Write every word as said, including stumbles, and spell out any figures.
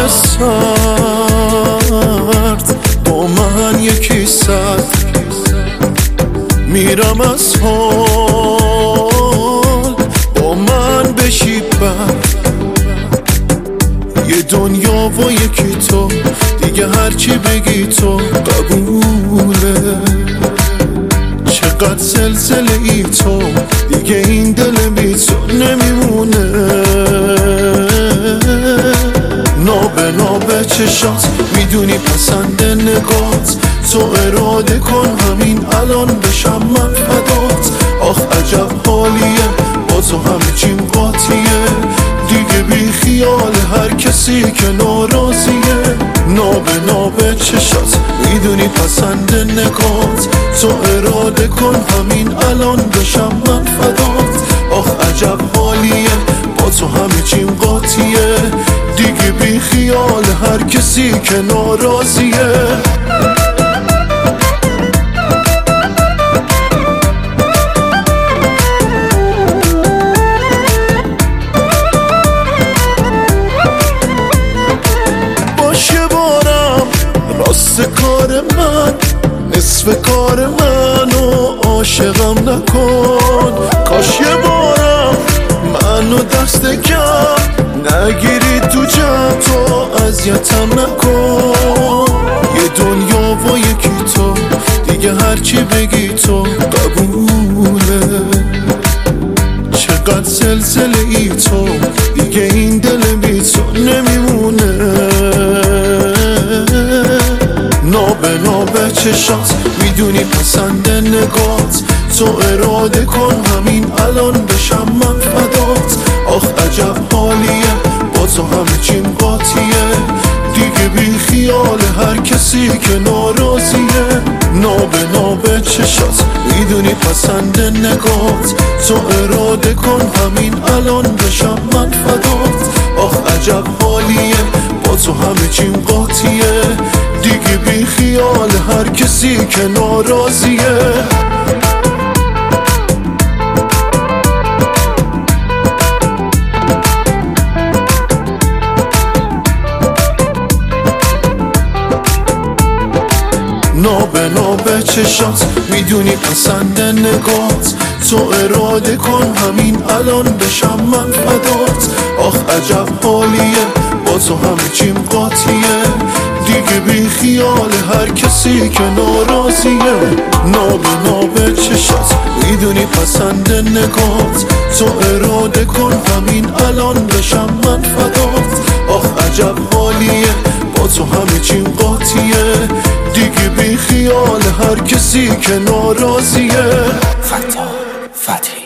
سرد با من یکی صد میرم از حال با من بشی بر یه دنیا و یکی تو دیگه هرچی بگی تو قبوله چقدر زلزله ای تو دیگه این دل بی تو نمیمونه نابه نابه چشات میدونی پسند نگات تو اراده کن همین الان بشم من فدات آخ عجب حالیه با تو همه چیم قاطیه دیگه بی خیال هر کسی که ناراضیه نابه نابه چشات میدونی پسند نگات تو اراده کن همین الان بشم من فدات آخ عجب حالیه با تو همه چیم قاطیه دیگه بی خیال هر کسی که ناراضیه راست کار من نصف کار منو عاشقم نکن کاش یه بارم منو دست کم نگیری تو جمع تو اذیتم نکن یه دنیا و یکی تو دیگه هرچی بگی تو قبوله چقدر زلزله ای تو دیگه این دل بی تو نمیمونه نابه نابه چشات میدونی پسند نگات تو اراده کن همین الان بشم من فدات آخ عجب حالیه با تو همه چیم قاطیه دیگه بی خیال هر کسی که ناراضیه نابه نابه چشات میدونی پسند نگات تو اراده کن همین الان بشم من فدات آخ عجب حالیه با تو همه چیم قاطیه دیگه بی خیال هر کسی که ناراضیه نابه نابه چشات میدونی پسند نگات تو اراده کن همین الان بشم من فدات آخ عجب حالیه با تو همه چیم قاطیه دیگه بی خیال هر کسی که ناراضیه نابه نابه چشات میدونی پسند نگات تو اراده کن همین الان بشم من فدات آخ عجب حالیه با تو همه چیم قاطیه دیگه بی خیال هر کسی که ناراضیه فتا فتی